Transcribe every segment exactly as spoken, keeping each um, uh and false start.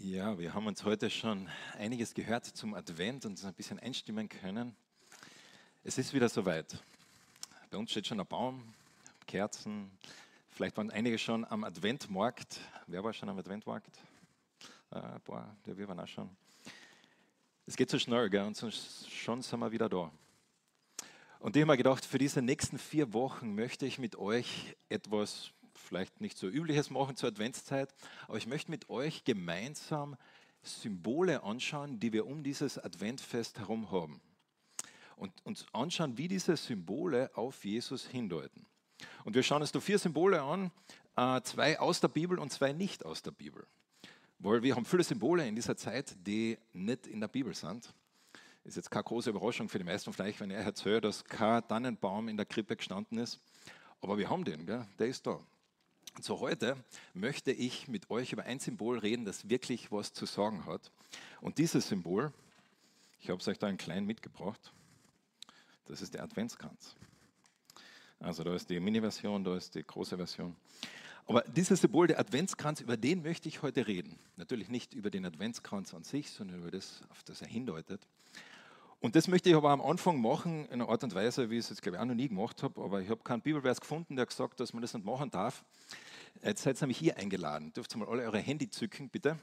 Ja, wir haben uns heute schon einiges gehört zum Advent und uns ein bisschen einstimmen können. Es ist wieder soweit. Bei uns steht schon ein Baum, Kerzen. Vielleicht waren einige schon am Adventmarkt. Wer war schon am Adventmarkt? Äh, boah, ja, wir waren auch schon. Es geht so schnell, gell? Und so, schon sind wir wieder da. Und ich habe mir gedacht, für diese nächsten vier Wochen möchte ich mit euch etwas vielleicht nicht so Übliches machen zur Adventszeit, aber ich möchte mit euch gemeinsam Symbole anschauen, die wir um dieses Adventfest herum haben. Und uns anschauen, wie diese Symbole auf Jesus hindeuten. Und wir schauen uns da vier Symbole an, äh, zwei aus der Bibel und zwei nicht aus der Bibel. Weil wir haben viele Symbole in dieser Zeit, die nicht in der Bibel sind. Ist jetzt keine große Überraschung für die meisten von euch, wenn ich erzähle, dass kein Tannenbaum in der Krippe gestanden ist. Aber wir haben den, gell? Der ist da. Und so heute möchte ich mit euch über ein Symbol reden, das wirklich was zu sagen hat. Und dieses Symbol, ich habe es euch da in klein mitgebracht, das ist der Adventskranz. Also da ist die Mini-Version, da ist die große Version. Aber dieses Symbol, der Adventskranz, über den möchte ich heute reden. Natürlich nicht über den Adventskranz an sich, sondern über das, auf das er hindeutet. Und das möchte ich aber am Anfang machen, in einer Art und Weise, wie ich es jetzt, glaube ich, auch noch nie gemacht habe. Aber ich habe keinen Bibelvers gefunden, der gesagt hat, dass man das nicht machen darf. Jetzt seid ihr nämlich hier eingeladen. Dürft ihr mal alle eure Handy zücken, bitte.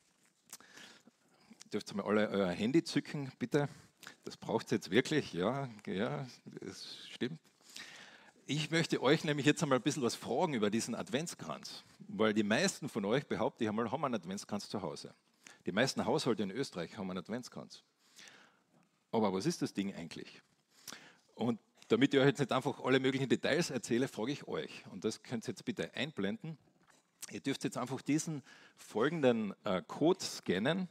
Dürft ihr mal alle euer Handy zücken, bitte. Das braucht ihr jetzt wirklich, ja, ja, das stimmt. Ich möchte euch nämlich jetzt einmal ein bisschen was fragen über diesen Adventskranz. Weil die meisten von euch, behaupte ich einmal, haben einen Adventskranz zu Hause. Die meisten Haushalte in Österreich haben einen Adventskranz. Aber was ist das Ding eigentlich? Und damit ich euch jetzt nicht einfach alle möglichen Details erzähle, frage ich euch. Und das könnt ihr jetzt bitte einblenden. Ihr dürft jetzt einfach diesen folgenden äh, Code scannen,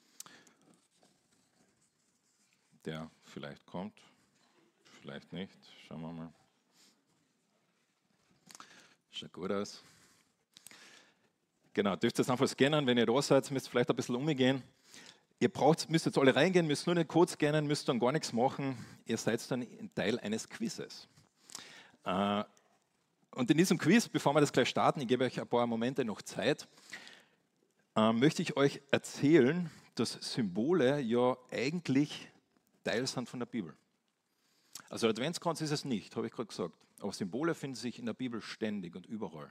der vielleicht kommt, vielleicht nicht. Schauen wir mal. Schaut gut aus. Genau, dürft ihr jetzt einfach scannen. Wenn ihr da seid, müsst ihr vielleicht ein bisschen umgehen. Ihr braucht, müsst jetzt alle reingehen, müsst nur den Code scannen, müsst dann gar nichts machen. Ihr seid dann Teil eines Quizzes. Und in diesem Quiz, bevor wir das gleich starten, ich gebe euch ein paar Momente noch Zeit, möchte ich euch erzählen, dass Symbole ja eigentlich Teil sind von der Bibel. Also der Adventskranz ist es nicht, habe ich gerade gesagt. Aber Symbole finden sich in der Bibel ständig und überall.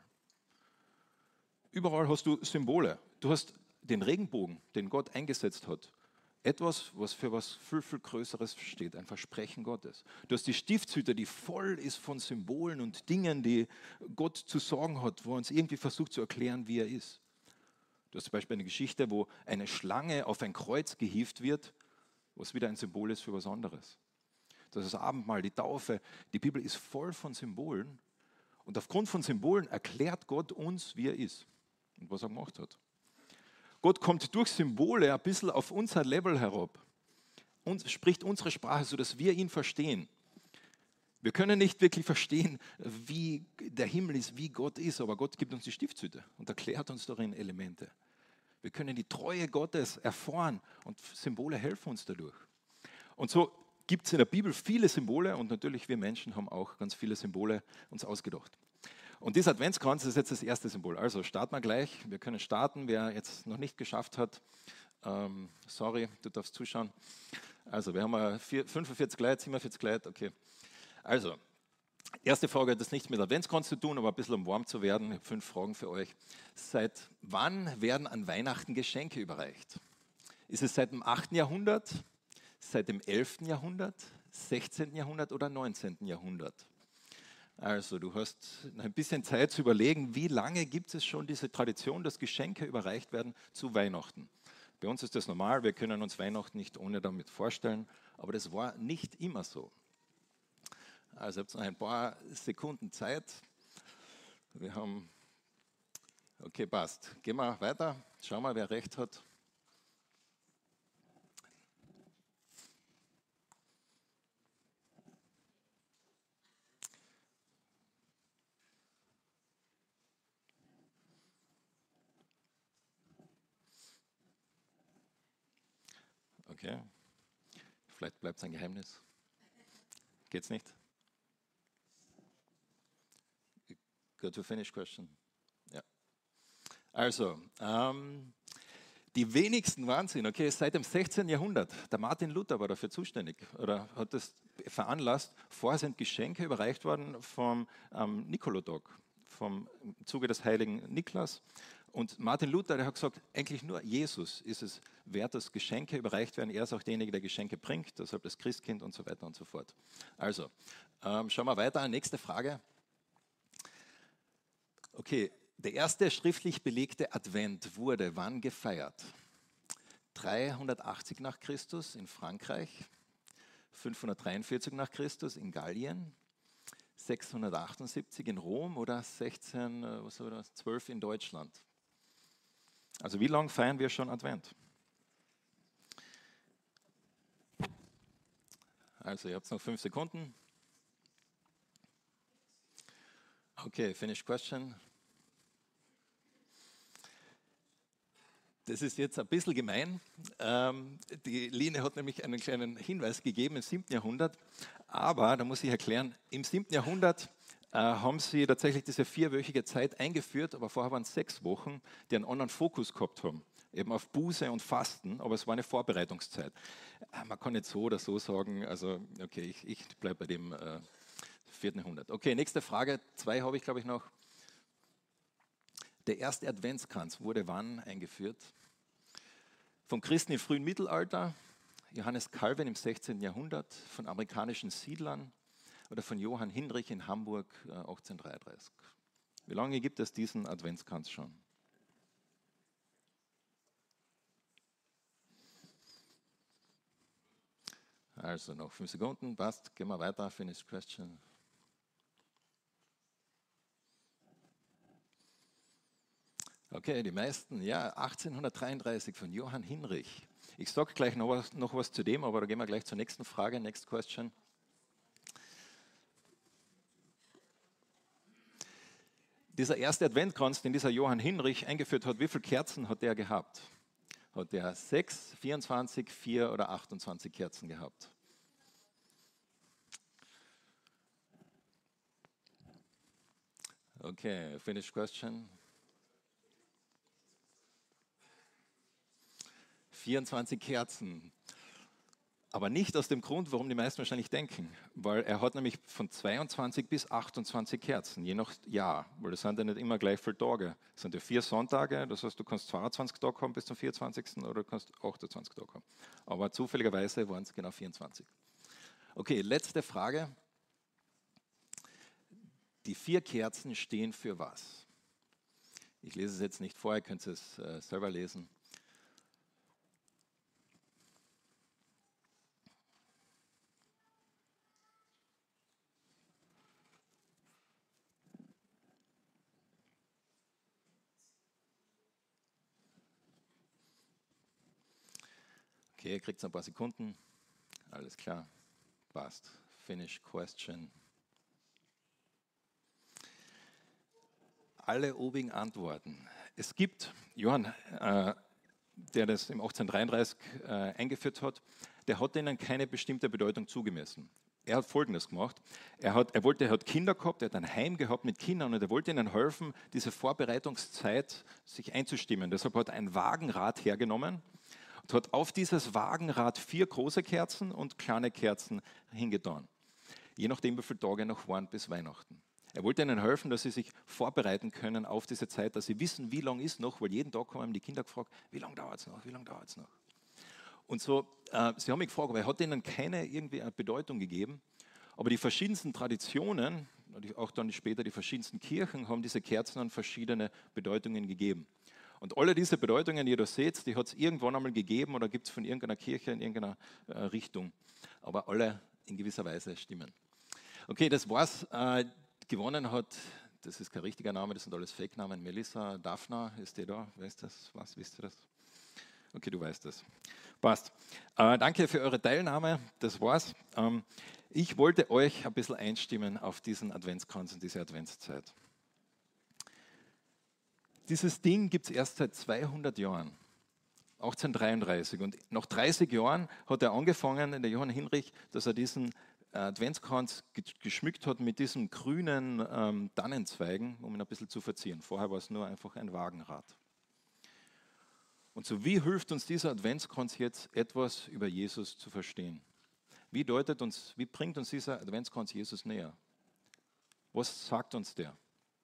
Überall hast du Symbole. Du hast den Regenbogen, den Gott eingesetzt hat. Etwas, was für was viel, viel Größeres steht, ein Versprechen Gottes. Du hast die Stiftshütte, die voll ist von Symbolen und Dingen, die Gott zu sagen hat, wo er uns irgendwie versucht zu erklären, wie er ist. Du hast zum Beispiel eine Geschichte, wo eine Schlange auf ein Kreuz gehievt wird, was wieder ein Symbol ist für was anderes. Das ist das Abendmahl, die Taufe. Die Bibel ist voll von Symbolen. Und aufgrund von Symbolen erklärt Gott uns, wie er ist und was er gemacht hat. Gott kommt durch Symbole ein bisschen auf unser Level herab und spricht unsere Sprache, sodass wir ihn verstehen. Wir können nicht wirklich verstehen, wie der Himmel ist, wie Gott ist, aber Gott gibt uns die Stiftshütte und erklärt uns darin Elemente. Wir können die Treue Gottes erfahren und Symbole helfen uns dadurch. Und so gibt es in der Bibel viele Symbole und natürlich wir Menschen haben auch ganz viele Symbole uns ausgedacht. Und dieser Adventskranz ist jetzt das erste Symbol. Also starten wir gleich. Wir können starten. Wer jetzt noch nicht geschafft hat, ähm, sorry, du darfst zuschauen. Also wir haben fünfundvierzig Leute, siebenundvierzig Leute, okay. Also, erste Frage hat das nichts mit Adventskranz zu tun, aber ein bisschen um warm zu werden. Ich habe fünf Fragen für euch. Seit wann werden an Weihnachten Geschenke überreicht? Ist es seit dem achten Jahrhundert, seit dem elften Jahrhundert, sechzehnten Jahrhundert oder neunzehnten Jahrhundert? Also du hast ein bisschen Zeit zu überlegen, wie lange gibt es schon diese Tradition, dass Geschenke überreicht werden zu Weihnachten. Bei uns ist das normal, wir können uns Weihnachten nicht ohne damit vorstellen, aber das war nicht immer so. Also ihr habt noch ein paar Sekunden Zeit. Wir haben, okay, passt. Gehen wir weiter, schauen wir, wer recht hat. Okay, vielleicht bleibt es ein Geheimnis. Geht's nicht? Go to finish question. Ja. Also, ähm, Die wenigsten Wahnsinn, okay, seit dem sechzehnten. Jahrhundert. Der Martin Luther war dafür zuständig oder hat das veranlasst. Vorher sind Geschenke überreicht worden vom ähm, Nikolotag, vom im Zuge des heiligen Niklas. Und Martin Luther, der hat gesagt, eigentlich nur Jesus ist es wert, dass Geschenke überreicht werden. Er ist auch derjenige, der Geschenke bringt, deshalb das Christkind und so weiter und so fort. Also, ähm, schauen wir weiter. Nächste Frage. Okay, der erste schriftlich belegte Advent wurde wann gefeiert? dreihundertachtzig nach Christus in Frankreich, fünfhundertdreiundvierzig nach Christus in Gallien, sechshundertachtundsiebzig in Rom oder sechzehnhundertzwölf in Deutschland. Also wie lange feiern wir schon Advent? Also ihr habt noch fünf Sekunden. Okay, finish question. Das ist jetzt ein bisschen gemein. Ähm, die Line hat nämlich einen kleinen Hinweis gegeben im siebten. Jahrhundert. Aber, da muss ich erklären, im siebten. Jahrhundert äh, haben sie tatsächlich diese vierwöchige Zeit eingeführt, aber vorher waren es sechs Wochen, die einen anderen Fokus gehabt haben. Eben auf Buße und Fasten, aber es war eine Vorbereitungszeit. Äh, man kann nicht so oder so sagen, also okay, ich, ich bleibe bei dem äh, vierten. Jahrhundert. Okay, nächste Frage, zwei habe ich glaube ich noch. Der erste Adventskranz wurde wann eingeführt? Von Christen im frühen Mittelalter, Johannes Calvin im sechzehnten. Jahrhundert, von amerikanischen Siedlern oder von Johann Hinrich in Hamburg äh, achtzehnhundertdreiunddreißig. Wie lange gibt es diesen Adventskranz schon? Also noch fünf Sekunden, passt, gehen wir weiter, finish question. Okay, die meisten, ja, achtzehnhundertdreiunddreißig von Johann Hinrich. Ich sage gleich noch was, noch was zu dem, aber da gehen wir gleich zur nächsten Frage, next question. Dieser erste Adventkranz, den dieser Johann Hinrich eingeführt hat, wie viele Kerzen hat der gehabt? Hat der sechs, vierundzwanzig, vier oder achtundzwanzig Kerzen gehabt? Okay, finish question. vierundzwanzig Kerzen. Aber nicht aus dem Grund, warum die meisten wahrscheinlich denken, weil er hat nämlich von zweiundzwanzig bis achtundzwanzig Kerzen, je nach Jahr, weil das sind ja nicht immer gleich viele Tage. Das sind ja vier Sonntage, das heißt, du kannst zweiundzwanzig Tage haben bis zum vierundzwanzigsten oder du kannst achtundzwanzig Tage haben. Aber zufälligerweise waren es genau vierundzwanzig. Okay, letzte Frage. Die vier Kerzen stehen für was? Ich lese es jetzt nicht vor, ihr könnt es äh, selber lesen. Okay, ihr kriegt ein paar Sekunden. Alles klar. Passt. Finish question. Alle obigen Antworten. Es gibt, Johann, äh, der das im achtzehnhundertdreiunddreißig äh, eingeführt hat, der hat ihnen keine bestimmte Bedeutung zugemessen. Er hat Folgendes gemacht. Er, hat, er, wollte, er hat Kinder gehabt, er hat ein Heim gehabt mit Kindern und er wollte ihnen helfen, diese Vorbereitungszeit sich einzustimmen. Deshalb hat er ein Wagenrad hergenommen und hat auf dieses Wagenrad vier große Kerzen und kleine Kerzen hingetan. Je nachdem, wie viele Tage noch waren bis Weihnachten. Er wollte ihnen helfen, dass sie sich vorbereiten können auf diese Zeit, dass sie wissen, wie lange ist noch, weil jeden Tag haben die Kinder gefragt, wie lange dauert es noch, wie lange dauert es noch. Und so, äh, sie haben mich gefragt, aber er hat ihnen keine irgendwie eine Bedeutung gegeben. Aber die verschiedensten Traditionen, auch dann später die verschiedensten Kirchen, haben diese Kerzen an verschiedene Bedeutungen gegeben. Und alle diese Bedeutungen, die ihr da seht, die hat es irgendwann einmal gegeben oder gibt es von irgendeiner Kirche in irgendeiner äh, Richtung. Aber alle in gewisser Weise stimmen. Okay, das war's. Äh, gewonnen hat, das ist kein richtiger Name, das sind alles Fake-Namen. Melissa Daphna, ist die da? Weißt du das? Was, wisst ihr das? Okay, du weißt das. Passt. Äh, danke für eure Teilnahme. Das war's. Ähm, ich wollte euch ein bisschen einstimmen auf diesen Adventskranz und diese Adventszeit. Dieses Ding gibt es erst seit zweihundert Jahren. achtzehnhundertdreiunddreißig. Und nach dreißig Jahren hat er angefangen, der Johann Hinrich, dass er diesen Adventskranz geschmückt hat mit diesen grünen ähm, Tannenzweigen, um ihn ein bisschen zu verzieren. Vorher war es nur einfach ein Wagenrad. Und so wie hilft uns dieser Adventskranz jetzt, etwas über Jesus zu verstehen? Wie deutet uns, wie bringt uns dieser Adventskranz Jesus näher? Was sagt uns der?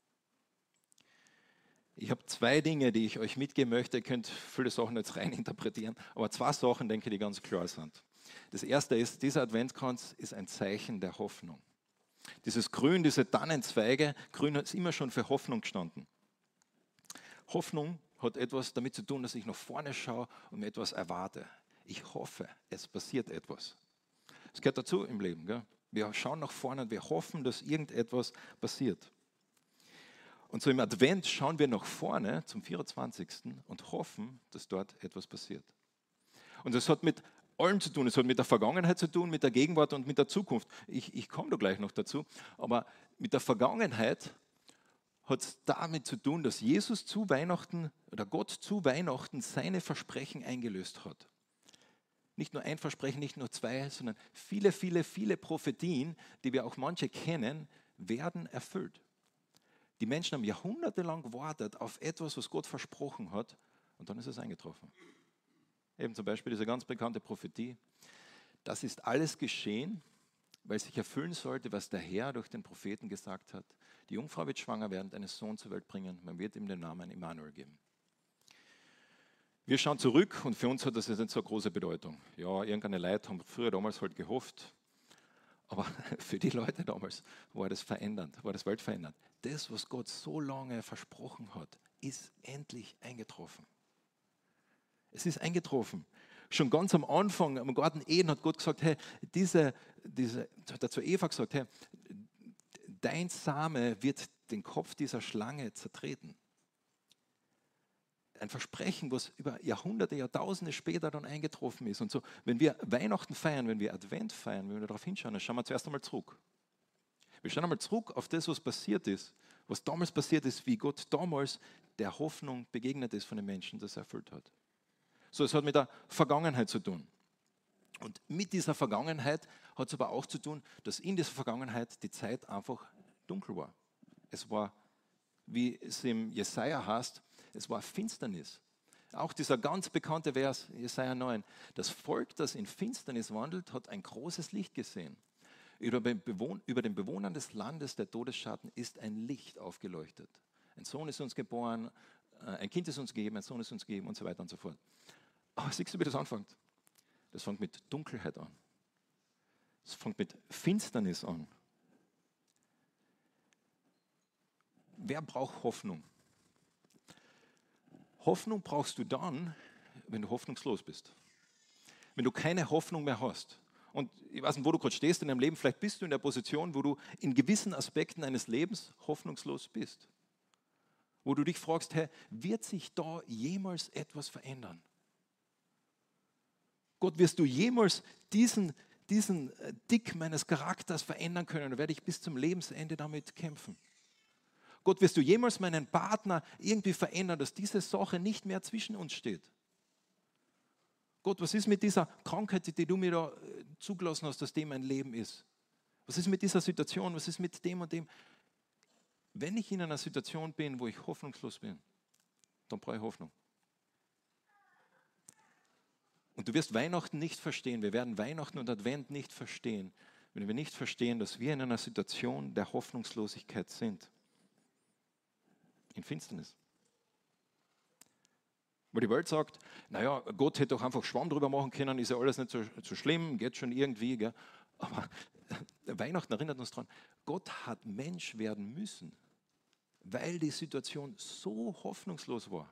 Ich habe zwei Dinge, die ich euch mitgeben möchte. Ihr könnt viele Sachen jetzt rein interpretieren, aber zwei Sachen, denke ich, die ganz klar sind. Das erste ist, dieser Adventskranz ist ein Zeichen der Hoffnung. Dieses Grün, diese Tannenzweige, Grün ist immer schon für Hoffnung gestanden. Hoffnung hat etwas damit zu tun, dass ich nach vorne schaue und mir etwas erwarte. Ich hoffe, es passiert etwas. Es gehört dazu im Leben. Gell? Wir schauen nach vorne und wir hoffen, dass irgendetwas passiert. Und so im Advent schauen wir nach vorne zum vierundzwanzigsten und hoffen, dass dort etwas passiert. Und das hat mit allem zu tun. Es hat mit der Vergangenheit zu tun, mit der Gegenwart und mit der Zukunft. Ich, ich komme da gleich noch dazu. Aber mit der Vergangenheit hat es damit zu tun, dass Jesus zu Weihnachten oder Gott zu Weihnachten seine Versprechen eingelöst hat. Nicht nur ein Versprechen, nicht nur zwei, sondern viele, viele, viele Prophetien, die wir auch manche kennen, werden erfüllt. Die Menschen haben jahrhundertelang gewartet auf etwas, was Gott versprochen hat, und dann ist es eingetroffen. Eben zum Beispiel diese ganz bekannte Prophetie. Das ist alles geschehen, weil sich erfüllen sollte, was der Herr durch den Propheten gesagt hat. Die Jungfrau wird schwanger werden und einen Sohn zur Welt bringen. Man wird ihm den Namen Immanuel geben. Wir schauen zurück und für uns hat das jetzt nicht so eine große Bedeutung. Ja, irgendeine Leute haben früher damals halt gehofft, aber für die Leute damals war das verändernd, war das weltverändernd. Das, was Gott so lange versprochen hat, ist endlich eingetroffen. Es ist eingetroffen. Schon ganz am Anfang, am Garten Eden, hat Gott gesagt, hey, diese, diese, hat er zu Eva gesagt, hey, dein Same wird den Kopf dieser Schlange zertreten. Ein Versprechen, was über Jahrhunderte, Jahrtausende später dann eingetroffen ist. Und so, wenn wir Weihnachten feiern, wenn wir Advent feiern, wenn wir darauf hinschauen, dann schauen wir zuerst einmal zurück. Wir schauen einmal zurück auf das, was passiert ist, was damals passiert ist, wie Gott damals der Hoffnung begegnet ist von den Menschen, das er erfüllt hat. So, es hat mit der Vergangenheit zu tun. Und mit dieser Vergangenheit hat es aber auch zu tun, dass in dieser Vergangenheit die Zeit einfach dunkel war. Es war, wie es im Jesaja heißt, es war Finsternis. Auch dieser ganz bekannte Vers, Jesaja neun. Das Volk, das in Finsternis wandelt, hat ein großes Licht gesehen. Über den Bewohnern des Landes der Todesschatten ist ein Licht aufgeleuchtet. Ein Sohn ist uns geboren, ein Kind ist uns gegeben, ein Sohn ist uns gegeben und so weiter und so fort. Aber siehst du, wie das anfängt? Das fängt mit Dunkelheit an. Es fängt mit Finsternis an. Wer braucht Hoffnung? Hoffnung brauchst du dann, wenn du hoffnungslos bist. Wenn du keine Hoffnung mehr hast. Und ich weiß nicht, wo du gerade stehst in deinem Leben, vielleicht bist du in der Position, wo du in gewissen Aspekten eines Lebens hoffnungslos bist. Wo du dich fragst, hey, wird sich da jemals etwas verändern? Gott, wirst du jemals diesen, diesen Dick meines Charakters verändern können? Oder werde ich bis zum Lebensende damit kämpfen? Gott, wirst du jemals meinen Partner irgendwie verändern, dass diese Sache nicht mehr zwischen uns steht? Gott, was ist mit dieser Krankheit, die du mir da zugelassen hast, dass dem mein Leben ist? Was ist mit dieser Situation? Was ist mit dem und dem? Wenn ich in einer Situation bin, wo ich hoffnungslos bin, dann brauche ich Hoffnung. Und du wirst Weihnachten nicht verstehen, wir werden Weihnachten und Advent nicht verstehen, wenn wir nicht verstehen, dass wir in einer Situation der Hoffnungslosigkeit sind. In Finsternis. Wo die Welt sagt, naja, Gott hätte doch einfach Schwamm drüber machen können, ist ja alles nicht so, so schlimm, geht schon irgendwie. Gell? Aber Weihnachten erinnert uns daran, Gott hat Mensch werden müssen, weil die Situation so hoffnungslos war.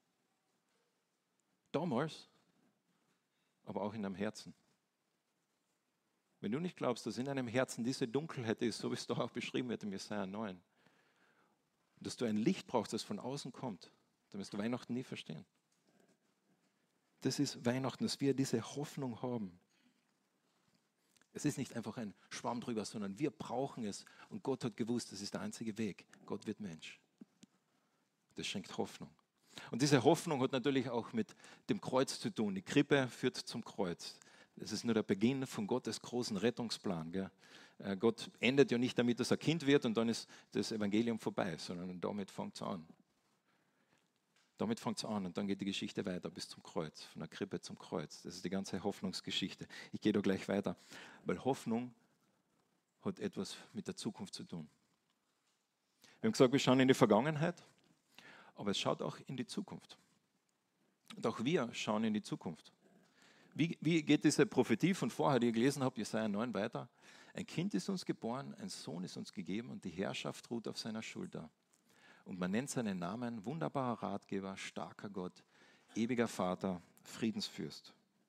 Damals, aber auch in deinem Herzen. Wenn du nicht glaubst, dass in deinem Herzen diese Dunkelheit ist, so wie es da auch beschrieben wird im Jesaja neun, dass du ein Licht brauchst, das von außen kommt, dann wirst du Weihnachten nie verstehen. Das ist Weihnachten, dass wir diese Hoffnung haben. Es ist nicht einfach ein Schwamm drüber, sondern wir brauchen es. Und Gott hat gewusst, das ist der einzige Weg. Gott wird Mensch. Das schenkt Hoffnung. Und diese Hoffnung hat natürlich auch mit dem Kreuz zu tun. Die Krippe führt zum Kreuz. Das ist nur der Beginn von Gottes großen Rettungsplan. Gell? Gott endet ja nicht damit, dass er Kind wird und dann ist das Evangelium vorbei, sondern damit fängt es an. Damit fängt es an und dann geht die Geschichte weiter bis zum Kreuz, von der Krippe zum Kreuz. Das ist die ganze Hoffnungsgeschichte. Ich gehe da gleich weiter, weil Hoffnung hat etwas mit der Zukunft zu tun. Wir haben gesagt, wir schauen in die Vergangenheit, aber es schaut auch in die Zukunft. Und auch wir schauen in die Zukunft. Wie, wie geht diese Prophetie von vorher, die ihr gelesen habt, Jesaja neun weiter? Ein Kind ist uns geboren, ein Sohn ist uns gegeben und die Herrschaft ruht auf seiner Schulter. Und man nennt seinen Namen wunderbarer Ratgeber, starker Gott, ewiger Vater, Friedensfürst.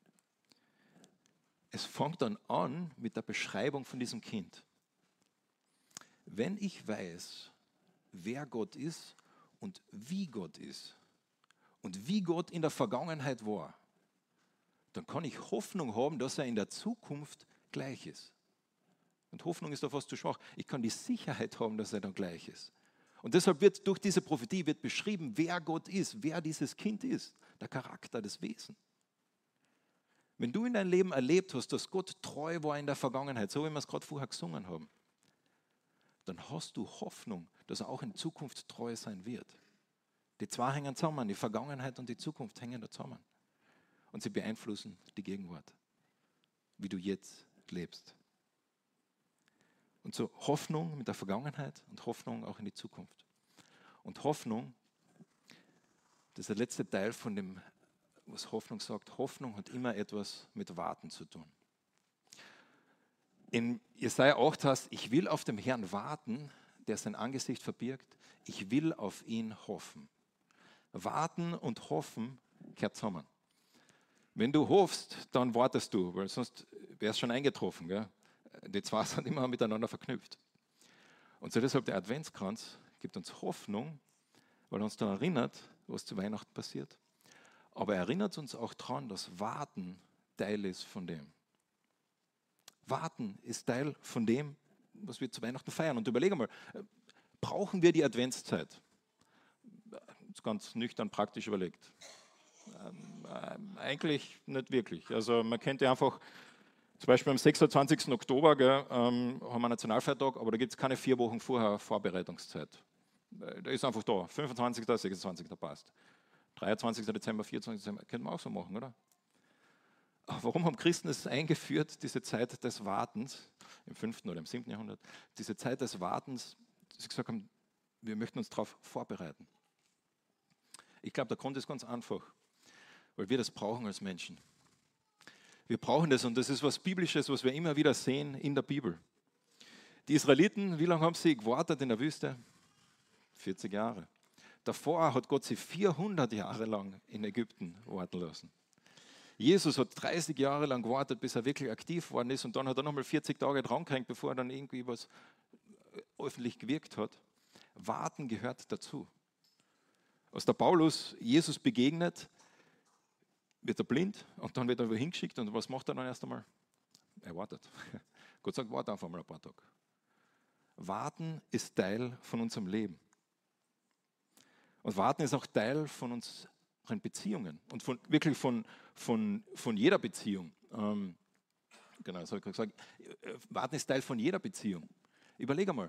Es fängt dann an mit der Beschreibung von diesem Kind. Wenn ich weiß, wer Gott ist und wie Gott ist und wie Gott in der Vergangenheit war, dann kann ich Hoffnung haben, dass er in der Zukunft gleich ist. Und Hoffnung ist doch fast zu schwach. Ich kann die Sicherheit haben, dass er dann gleich ist. Und deshalb wird durch diese Prophetie wird beschrieben, wer Gott ist, wer dieses Kind ist, der Charakter, das Wesen. Wenn du in deinem Leben erlebt hast, dass Gott treu war in der Vergangenheit, so wie wir es gerade vorher gesungen haben, dann hast du Hoffnung, dass er auch in Zukunft treu sein wird. Die zwei hängen zusammen, die Vergangenheit und die Zukunft hängen da zusammen. Und sie beeinflussen die Gegenwart, wie du jetzt lebst. Und so Hoffnung mit der Vergangenheit und Hoffnung auch in die Zukunft. Und Hoffnung, das ist der letzte Teil von dem, was Hoffnung sagt. Hoffnung hat immer etwas mit Warten zu tun. In Jesaja acht heißt, ich will auf den Herrn warten, der sein Angesicht verbirgt. Ich will auf ihn hoffen. Warten und hoffen gehört zusammen. Wenn du hoffst, dann wartest du, weil sonst wäre es schon eingetroffen. Gell? Die zwei sind immer miteinander verknüpft. Und so deshalb der Adventskranz gibt uns Hoffnung, weil er uns daran erinnert, was zu Weihnachten passiert. Aber er erinnert uns auch daran, dass Warten Teil ist von dem. Warten ist Teil von dem, was wir zu Weihnachten feiern. Und überlege mal, brauchen wir die Adventszeit? Das ist ganz nüchtern praktisch überlegt. Ähm, eigentlich nicht wirklich. Also man könnte einfach, zum Beispiel am sechsundzwanzigsten Oktober gell, ähm, haben wir Nationalfeiertag, aber da gibt es keine vier Wochen vorher Vorbereitungszeit. Der ist einfach da. fünfundzwanzigsten, sechsundzwanzigsten passt. dreiundzwanzigsten Dezember, vierundzwanzigsten Dezember, könnte man auch so machen, oder? Aber warum haben Christen es eingeführt, diese Zeit des Wartens, im fünften oder im siebten Jahrhundert, diese Zeit des Wartens, dass sie gesagt haben, wir möchten uns darauf vorbereiten. Ich glaube, der Grund ist ganz einfach, weil wir das brauchen als Menschen. Wir brauchen das und das ist was Biblisches, was wir immer wieder sehen in der Bibel. Die Israeliten, wie lange haben sie gewartet in der Wüste? vierzig Jahre. Davor hat Gott sie vierhundert Jahre lang in Ägypten warten lassen. Jesus hat dreißig Jahre lang gewartet, bis er wirklich aktiv worden ist und dann hat er nochmal vierzig Tage dran gehängt, bevor er dann irgendwie was öffentlich gewirkt hat. Warten gehört dazu. Als der Paulus Jesus begegnet, wird er blind und dann wird er hingeschickt und was macht er dann erst einmal? Er wartet. Gott sagt, warte einfach mal ein paar Tage. Warten ist Teil von unserem Leben. Und Warten ist auch Teil von unseren Beziehungen und von, wirklich von, von, von jeder Beziehung. Ähm, genau, das habe ich gerade gesagt. Warten ist Teil von jeder Beziehung. Überleg einmal,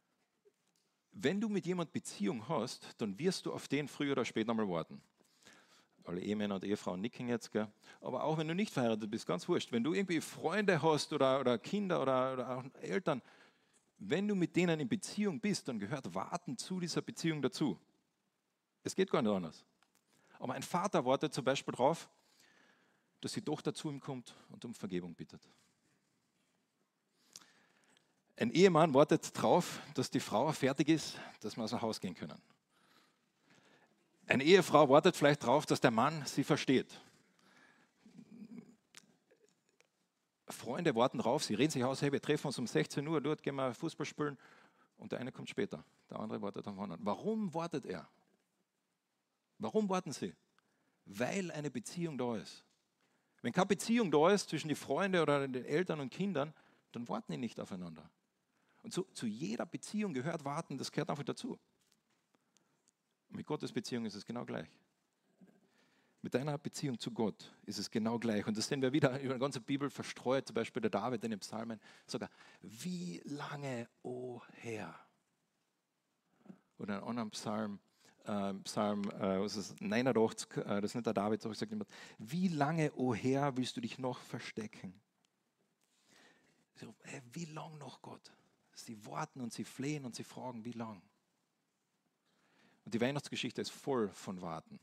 wenn du mit jemandem Beziehung hast, dann wirst du auf den früher oder später mal warten. Alle Ehemänner und Ehefrauen nicken jetzt, gell? Aber auch wenn du nicht verheiratet bist, ganz wurscht. Wenn du irgendwie Freunde hast oder, oder Kinder oder, oder auch Eltern, wenn du mit denen in Beziehung bist, dann gehört Warten zu dieser Beziehung dazu. Es geht gar nicht anders. Aber ein Vater wartet zum Beispiel darauf, dass die Tochter zu ihm kommt und um Vergebung bittet. Ein Ehemann wartet darauf, dass die Frau fertig ist, dass wir aus dem Haus gehen können. Eine Ehefrau wartet vielleicht darauf, dass der Mann sie versteht. Freunde warten darauf, sie reden sich aus, hey, wir treffen uns um sechzehn Uhr, dort gehen wir Fußball spielen und der eine kommt später, der andere wartet am anderen. Warum wartet er? Warum warten sie? Weil eine Beziehung da ist. Wenn keine Beziehung da ist zwischen den Freunden oder den Eltern und Kindern, dann warten die nicht aufeinander. Und zu, zu jeder Beziehung gehört Warten, das gehört einfach dazu. Und mit Gottes Beziehung ist es genau gleich. Mit deiner Beziehung zu Gott ist es genau gleich. Und das sehen wir wieder über die ganze Bibel verstreut, zum Beispiel der David in den Psalmen. Sogar, wie lange, o Herr? Oder in einem anderen Psalm, äh, Psalm äh, was ist das, neunundachtzig, äh, das ist nicht der David, aber sagt jemand, wie lange, o Herr, willst du dich noch verstecken? So, hey, wie lang noch, Gott? Sie warten und sie flehen und sie fragen, wie lang? Und die Weihnachtsgeschichte ist voll von Warten.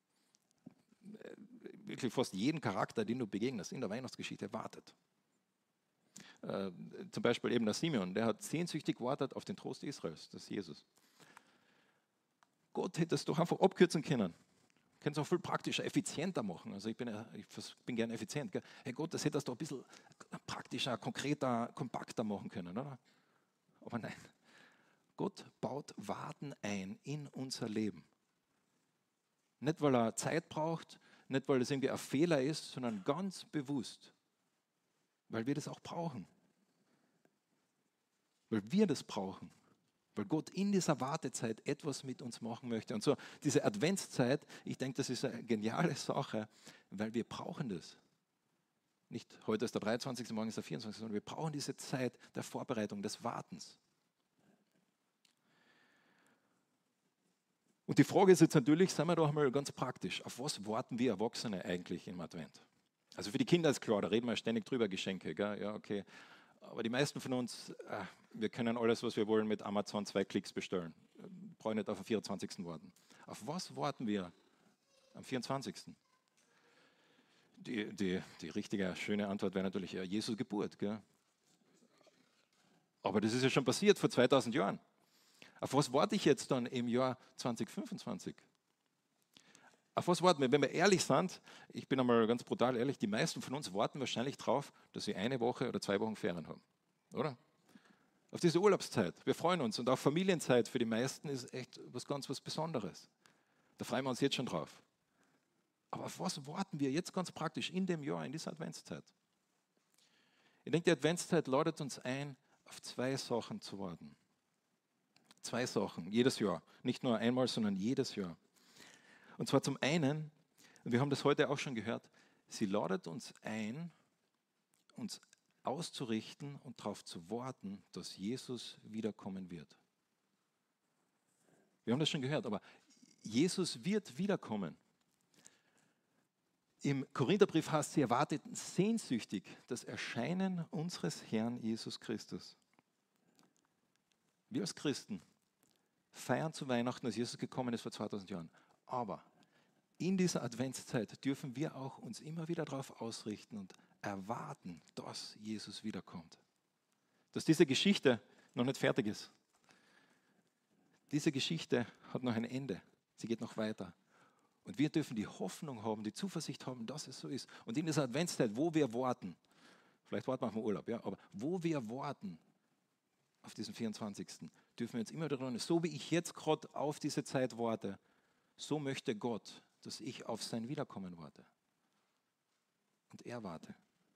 Wirklich fast jeden Charakter, den du begegnest in der Weihnachtsgeschichte, wartet. Äh, zum Beispiel eben der Simeon, der hat sehnsüchtig gewartet auf den Trost Israels, das ist Jesus. Gott hätte es doch einfach abkürzen können. Können es auch viel praktischer, effizienter machen. Also ich bin, ich bin gerne effizient. Gell? Hey Gott, das hätte es doch ein bisschen praktischer, konkreter, kompakter machen können, oder? Aber nein. Gott baut Warten ein in unser Leben. Nicht, weil er Zeit braucht, nicht, weil es irgendwie ein Fehler ist, sondern ganz bewusst, weil wir das auch brauchen. Weil wir das brauchen. Weil Gott in dieser Wartezeit etwas mit uns machen möchte. Und so diese Adventszeit, ich denke, das ist eine geniale Sache, weil wir brauchen das. Nicht heute ist der dreiundzwanzigste, morgen ist der vierundzwanzigste, sondern wir brauchen diese Zeit der Vorbereitung, des Wartens. Und die Frage ist jetzt natürlich, sagen wir doch mal ganz praktisch, auf was warten wir Erwachsene eigentlich im Advent? Also für die Kinder ist klar, da reden wir ständig drüber, Geschenke, gell? Ja, okay. Aber die meisten von uns, äh, wir können alles, was wir wollen, mit Amazon zwei Klicks bestellen. Brauche nicht auf den vierundzwanzigsten warten. Auf was warten wir am vierundzwanzigsten? Die, die, die richtige, schöne Antwort wäre natürlich ja, Jesu Geburt. Gell? Aber das ist ja schon passiert vor zweitausend Jahren. Auf was warte ich jetzt dann im Jahr zweitausendfünfundzwanzig? Auf was warten wir? Wenn wir ehrlich sind, ich bin einmal ganz brutal ehrlich, die meisten von uns warten wahrscheinlich darauf, dass sie eine Woche oder zwei Wochen Ferien haben. Oder? Auf diese Urlaubszeit. Wir freuen uns. Und auch Familienzeit für die meisten ist echt was ganz was Besonderes. Da freuen wir uns jetzt schon drauf. Aber auf was warten wir jetzt ganz praktisch in dem Jahr, in dieser Adventszeit? Ich denke, die Adventszeit ladet uns ein, auf zwei Sachen zu warten. Zwei Sachen, jedes Jahr. Nicht nur einmal, sondern jedes Jahr. Und zwar zum einen, und wir haben das heute auch schon gehört, sie ladet uns ein, uns auszurichten und darauf zu warten, dass Jesus wiederkommen wird. Wir haben das schon gehört, aber Jesus wird wiederkommen. Im Korintherbrief heißt, sie erwarteten sehnsüchtig das Erscheinen unseres Herrn Jesus Christus. Wir als Christen feiern zu Weihnachten, als Jesus gekommen ist vor zweitausend Jahren. Aber in dieser Adventszeit dürfen wir auch uns immer wieder darauf ausrichten und erwarten, dass Jesus wiederkommt. Dass diese Geschichte noch nicht fertig ist. Diese Geschichte hat noch ein Ende. Sie geht noch weiter. Und wir dürfen die Hoffnung haben, die Zuversicht haben, dass es so ist. Und in dieser Adventszeit, wo wir warten, vielleicht warten wir auf den Urlaub, ja, aber wo wir warten auf diesen vierundzwanzigsten dürfen wir uns immer daran, so wie ich jetzt gerade auf diese Zeit warte, so möchte Gott, dass ich auf sein Wiederkommen warte. Und er warte.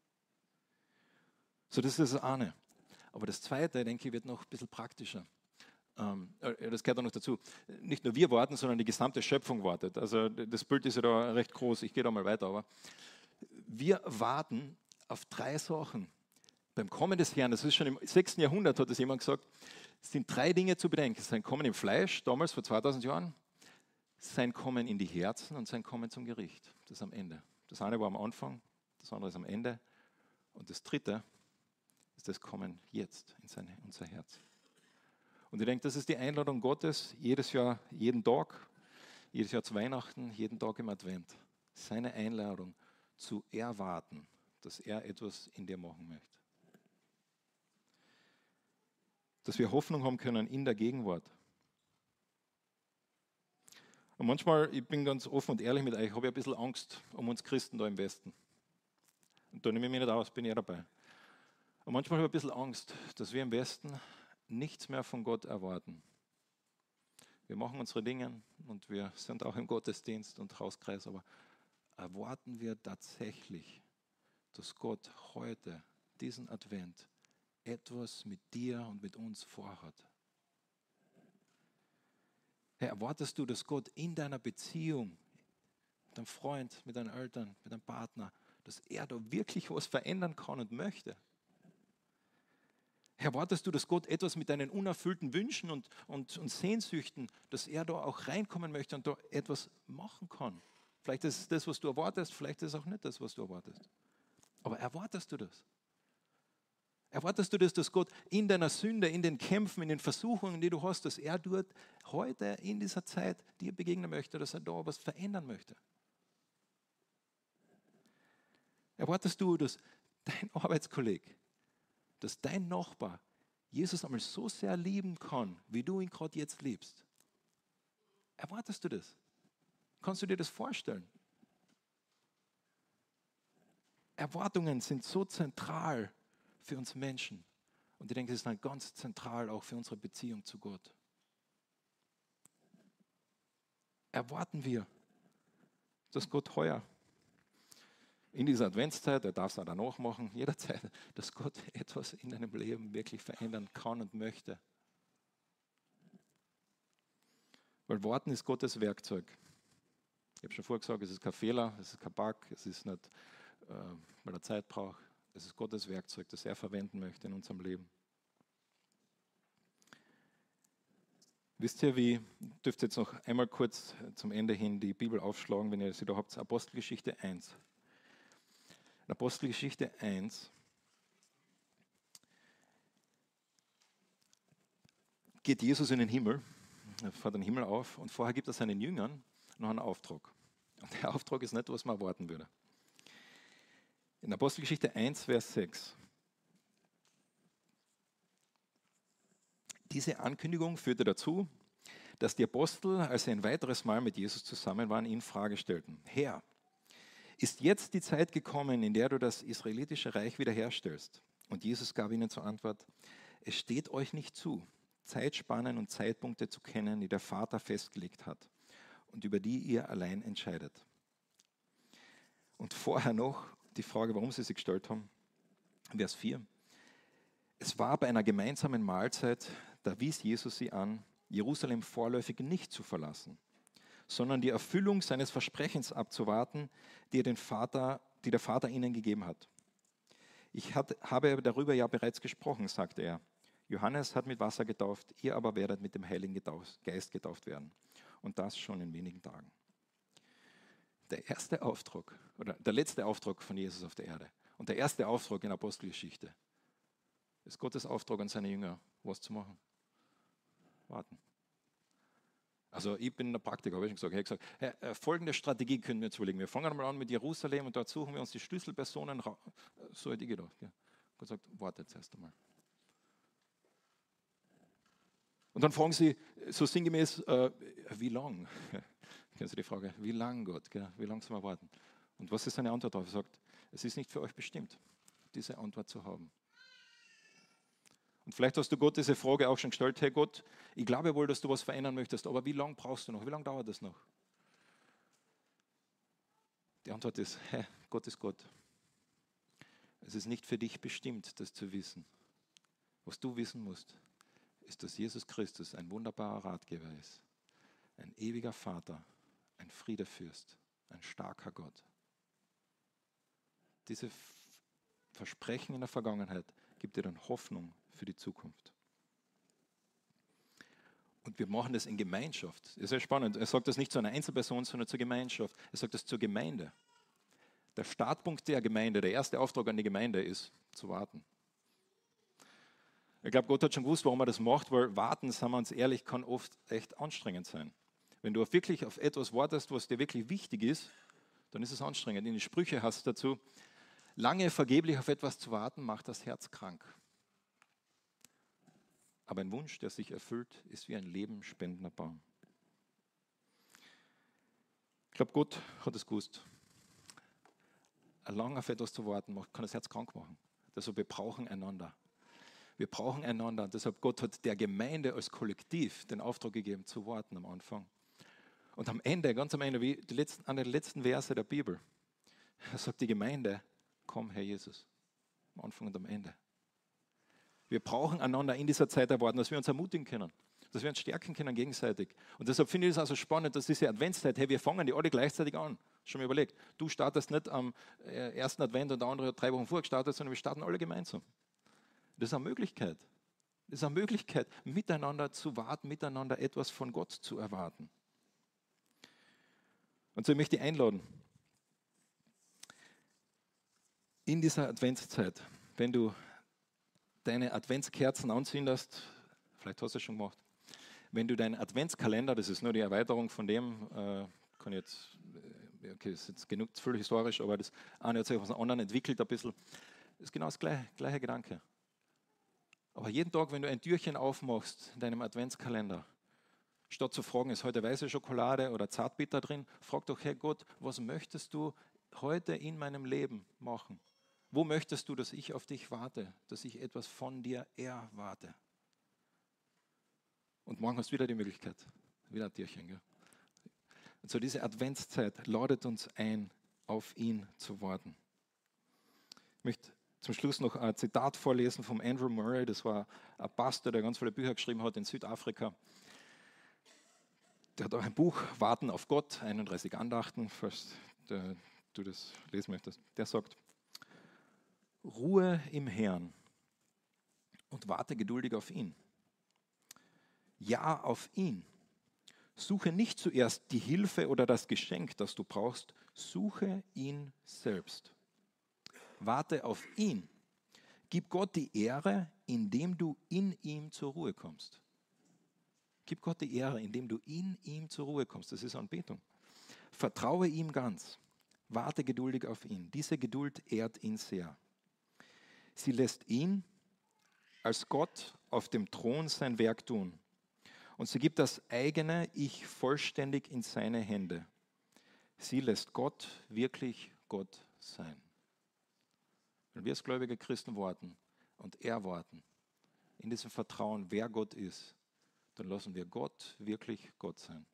So, das ist das eine. Aber das zweite, denke ich, wird noch ein bisschen praktischer. Ähm, das gehört auch noch dazu. Nicht nur wir warten, sondern die gesamte Schöpfung wartet. Also das Bild ist ja da recht groß. Ich gehe da mal weiter. Aber wir warten auf drei Sachen. Beim Kommen des Herrn, das ist schon im sechsten Jahrhundert, hat das jemand gesagt, es sind drei Dinge zu bedenken. Sein Kommen im Fleisch, damals vor zweitausend Jahren, sein Kommen in die Herzen und sein Kommen zum Gericht. Das ist am Ende. Das eine war am Anfang, das andere ist am Ende. Und das dritte ist das Kommen jetzt in sein, unser Herz. Und ich denke, das ist die Einladung Gottes, jedes Jahr, jeden Tag, jedes Jahr zu Weihnachten, jeden Tag im Advent. Seine Einladung zu erwarten, dass er etwas in dir machen möchte. Dass wir Hoffnung haben können in der Gegenwart. Und manchmal, ich bin ganz offen und ehrlich mit euch, habe ich ein bisschen Angst um uns Christen da im Westen. Und da nehme ich mich nicht aus, bin ich dabei. Und manchmal habe ich ein bisschen Angst, dass wir im Westen nichts mehr von Gott erwarten. Wir machen unsere Dinge und wir sind auch im Gottesdienst und Hauskreis, aber erwarten wir tatsächlich, dass Gott heute, diesen Advent, etwas mit dir und mit uns vorhat? Hey, erwartest du, dass Gott in deiner Beziehung mit deinem Freund, mit deinen Eltern, mit deinem Partner, dass er da wirklich was verändern kann und möchte? Erwartest du, dass Gott etwas mit deinen unerfüllten Wünschen und, und, und Sehnsüchten, dass er da auch reinkommen möchte und da etwas machen kann? Vielleicht ist es das, was du erwartest, vielleicht ist es auch nicht das, was du erwartest. Aber erwartest du das? Erwartest du das, dass Gott in deiner Sünde, in den Kämpfen, in den Versuchungen, die du hast, dass er dort heute in dieser Zeit dir begegnen möchte, dass er da was verändern möchte? Erwartest du, dass dein Arbeitskollege, dass dein Nachbar Jesus einmal so sehr lieben kann, wie du ihn gerade jetzt liebst? Erwartest du das? Kannst du dir das vorstellen? Erwartungen sind so zentral für uns Menschen. Und ich denke, es ist dann ganz zentral auch für unsere Beziehung zu Gott. Erwarten wir, dass Gott heuer in dieser Adventszeit, er darf es auch danach machen, jederzeit, dass Gott etwas in deinem Leben wirklich verändern kann und möchte. Weil Warten ist Gottes Werkzeug. Ich habe schon vorher gesagt, es ist kein Fehler, es ist kein Bug, es ist nicht, äh, weil er Zeit braucht. Es ist Gottes Werkzeug, das er verwenden möchte in unserem Leben. Wisst ihr, wie, dürft ihr jetzt noch einmal kurz zum Ende hin die Bibel aufschlagen, wenn ihr sie da habt, Apostelgeschichte eins. In Apostelgeschichte eins geht Jesus in den Himmel, er fährt den Himmel auf und vorher gibt er seinen Jüngern noch einen Auftrag. Und der Auftrag ist nicht, was man erwarten würde. In Apostelgeschichte eins, Vers sechs. Diese Ankündigung führte dazu, dass die Apostel, als sie ein weiteres Mal mit Jesus zusammen waren, ihn Frage stellten: Herr, ist jetzt die Zeit gekommen, in der du das israelitische Reich wiederherstellst? Und Jesus gab ihnen zur Antwort: Es steht euch nicht zu, Zeitspannen und Zeitpunkte zu kennen, die der Vater festgelegt hat und über die ihr allein entscheidet. Und vorher noch die Frage, warum sie sie gestellt haben, Vers vier. Es war bei einer gemeinsamen Mahlzeit, da wies Jesus sie an, Jerusalem vorläufig nicht zu verlassen, sondern die Erfüllung seines Versprechens abzuwarten, die, er den Vater, die der Vater ihnen gegeben hat. Ich hat, habe darüber ja bereits gesprochen, sagte er. Johannes hat mit Wasser getauft, ihr aber werdet mit dem Heiligen Geist getauft werden. Und das schon in wenigen Tagen. Der erste Auftrag, oder der letzte Auftrag von Jesus auf der Erde und der erste Auftrag in der Apostelgeschichte ist Gottes Auftrag an seine Jünger, was zu machen. Warten. Also ich bin der Praktiker, habe ich schon gesagt. Ich habe gesagt, hey, folgende Strategie können wir uns überlegen. Wir fangen mal an mit Jerusalem und dort suchen wir uns die Schlüsselpersonen. So hätte ich gedacht. Ja. Gott sagt, wartet erst einmal. Und dann fragen sie so sinngemäß, äh, wie lang? Kennen Sie die Frage, wie lang, Gott? Gell? Wie lange sollen wir warten? Und was ist seine Antwort darauf? Er sagt, es ist nicht für euch bestimmt, diese Antwort zu haben. Und vielleicht hast du Gott diese Frage auch schon gestellt, hey Gott, ich glaube wohl, dass du was verändern möchtest, aber wie lange brauchst du noch? Wie lange dauert das noch? Die Antwort ist, hey, Gott ist Gott. Es ist nicht für dich bestimmt, das zu wissen. Was du wissen musst, ist, dass Jesus Christus ein wunderbarer Ratgeber ist, ein ewiger Vater, ein Friedefürst, ein starker Gott. Diese Versprechen in der Vergangenheit gibt dir dann Hoffnung für die Zukunft. Und wir machen das in Gemeinschaft. Das ist sehr spannend. Er sagt das nicht zu einer Einzelperson, sondern zur Gemeinschaft. Er sagt das zur Gemeinde. Der Startpunkt der Gemeinde, der erste Auftrag an die Gemeinde ist, zu warten. Ich glaube, Gott hat schon gewusst, warum er das macht, weil warten, sagen wir uns ehrlich, kann oft echt anstrengend sein. Wenn du wirklich auf etwas wartest, was dir wirklich wichtig ist, dann ist es anstrengend. In den Sprüchen hast du dazu, lange vergeblich auf etwas zu warten, macht das Herz krank. Aber ein Wunsch, der sich erfüllt, ist wie ein lebenspendender Baum. Ich glaube, Gott hat es gewusst. Lange auf etwas zu warten, kann das Herz krank machen. Deshalb, wir brauchen einander. Wir brauchen einander. Und deshalb, Gott hat der Gemeinde als Kollektiv den Auftrag gegeben, zu warten am Anfang. Und am Ende, ganz am Ende, wie die letzten, an den letzten Verse der Bibel, er sagt die Gemeinde, komm, Herr Jesus, am Anfang und am Ende. Wir brauchen einander in dieser Zeit erwarten, dass wir uns ermutigen können, dass wir uns stärken können gegenseitig. Und deshalb finde ich es also spannend, dass diese Adventszeit, hey, wir fangen die alle gleichzeitig an. Schon mal überlegt, du startest nicht am ersten Advent und der andere hat drei Wochen vorher gestartet, sondern wir starten alle gemeinsam. Das ist eine Möglichkeit. Das ist eine Möglichkeit, miteinander zu warten, miteinander etwas von Gott zu erwarten. Und so möchte ich einladen, in dieser Adventszeit, wenn du deine Adventskerzen anzündest, vielleicht hast du es schon gemacht, wenn du deinen Adventskalender, das ist nur die Erweiterung von dem, äh, kann ich jetzt, äh, okay, das ist jetzt genug zu viel historisch, aber das eine hat sich auf das andere entwickelt ein bisschen, das ist genau das gleiche, gleiche Gedanke. Aber jeden Tag, wenn du ein Türchen aufmachst in deinem Adventskalender, statt zu fragen, ist heute weiße Schokolade oder Zartbitter drin, frag doch, hey Gott, was möchtest du heute in meinem Leben machen? Wo möchtest du, dass ich auf dich warte, dass ich etwas von dir erwarte? Und morgen hast du wieder die Möglichkeit, wieder ein Türchen. Gell? Und so diese Adventszeit ladet uns ein, auf ihn zu warten. Ich möchte zum Schluss noch ein Zitat vorlesen vom Andrew Murray, das war ein Pastor, der ganz viele Bücher geschrieben hat in Südafrika. Der hat auch ein Buch, Warten auf Gott, einunddreißig Andachten, falls der, du das lesen möchtest. Der sagt, Ruhe im Herrn und warte geduldig auf ihn. Ja, auf ihn. Suche nicht zuerst die Hilfe oder das Geschenk, das du brauchst, suche ihn selbst. Warte auf ihn. Gib Gott die Ehre, indem du in ihm zur Ruhe kommst. Gib Gott die Ehre, indem du in ihm zur Ruhe kommst. Das ist Anbetung. Vertraue ihm ganz. Warte geduldig auf ihn. Diese Geduld ehrt ihn sehr. Sie lässt ihn als Gott auf dem Thron sein Werk tun. Und sie gibt das eigene Ich vollständig in seine Hände. Sie lässt Gott wirklich Gott sein. Wenn wir als gläubige Christen warten und erwarten, in diesem Vertrauen, wer Gott ist, dann lassen wir Gott wirklich Gott sein.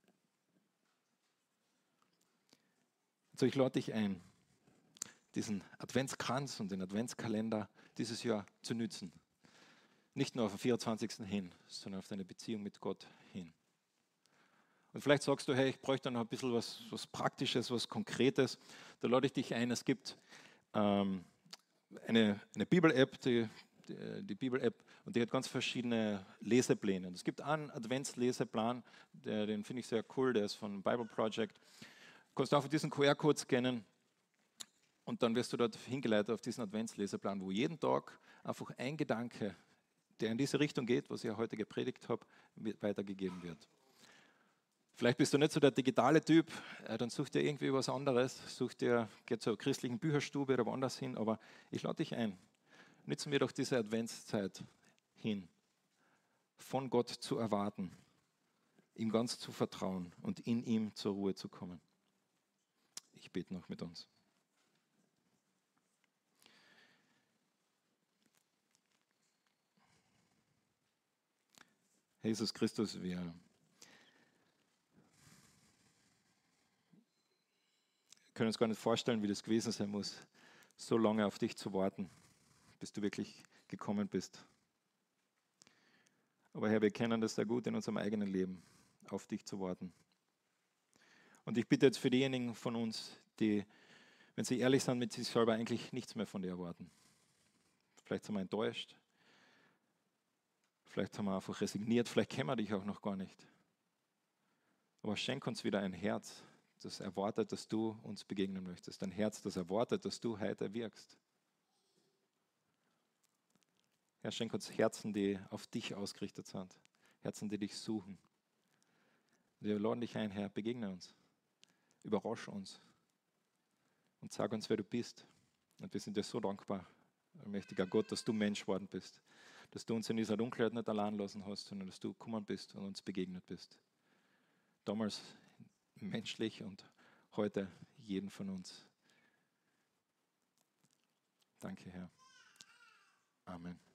Also ich lade dich ein, diesen Adventskranz und den Adventskalender dieses Jahr zu nützen. Nicht nur auf den vierundzwanzigsten hin, sondern auf deine Beziehung mit Gott hin. Und vielleicht sagst du, hey, ich bräuchte noch ein bisschen was, was Praktisches, was Konkretes. Da lade ich dich ein, es gibt ähm, eine, eine Bibel-App, die, die, die Bibel-App, und die hat ganz verschiedene Lesepläne. Und es gibt einen Adventsleseplan, der, den finde ich sehr cool, der ist von Bible Project. Du kannst einfach diesen Q R-Code scannen und dann wirst du dort hingeleitet auf diesen Adventsleseplan, wo jeden Tag einfach ein Gedanke, der in diese Richtung geht, was ich ja heute gepredigt habe, weitergegeben wird. Vielleicht bist du nicht so der digitale Typ, dann such dir irgendwie was anderes, such dir, geh zur christlichen Bücherstube oder woanders hin, aber ich lade dich ein. Nützen wir doch diese Adventszeit hin, von Gott zu erwarten, ihm ganz zu vertrauen und in ihm zur Ruhe zu kommen. Ich bete noch mit uns. Jesus Christus, wir können uns gar nicht vorstellen, wie das gewesen sein muss, so lange auf dich zu warten, bis du wirklich gekommen bist. Aber Herr, wir kennen das sehr gut in unserem eigenen Leben, auf dich zu warten. Und ich bitte jetzt für diejenigen von uns, die, wenn sie ehrlich sind mit sich selber, eigentlich nichts mehr von dir erwarten. Vielleicht sind wir enttäuscht, vielleicht haben wir einfach resigniert, vielleicht kennen wir dich auch noch gar nicht. Aber schenk uns wieder ein Herz, das erwartet, dass du uns begegnen möchtest. Ein Herz, das erwartet, dass du heute wirkst. Herr, schenk uns Herzen, die auf dich ausgerichtet sind. Herzen, die dich suchen. Wir laden dich ein, Herr, begegne uns. Überrasch uns. Und sag uns, wer du bist. Und wir sind dir so dankbar, mächtiger Gott, dass du Mensch geworden bist. Dass du uns in dieser Dunkelheit nicht allein lassen hast, sondern dass du gekommen bist und uns begegnet bist. Damals menschlich und heute jeden von uns. Danke, Herr. Amen.